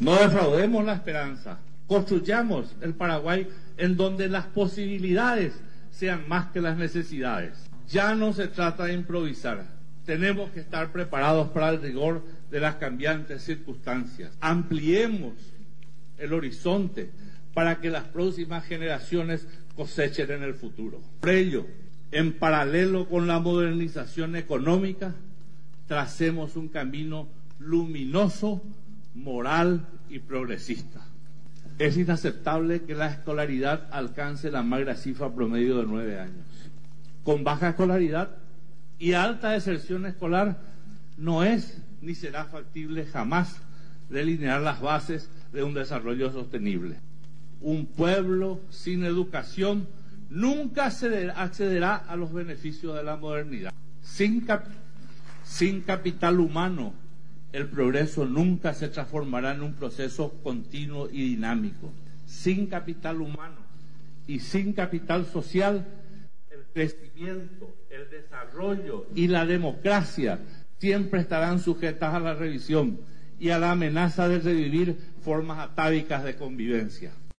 No defraudemos la esperanza. Construyamos el Paraguay en donde las posibilidades sean más que las necesidades. Ya no se trata de improvisar. Tenemos que estar preparados para el rigor de las cambiantes circunstancias. Ampliemos el horizonte para que las próximas generaciones cosechen en el futuro. Por ello, en paralelo con la modernización económica, tracemos un camino luminoso, moral y progresista. Es inaceptable que la escolaridad alcance la magra cifra promedio de 9 años. Con baja escolaridad y alta deserción escolar no es ni será factible jamás delinear las bases de un desarrollo sostenible. Un pueblo sin educación nunca accederá a los beneficios de la modernidad. Sin capital humano, el progreso nunca se transformará en un proceso continuo y dinámico. Sin capital humano y sin capital social, el crecimiento, el desarrollo y la democracia siempre estarán sujetas a la revisión y a la amenaza de revivir formas atávicas de convivencia.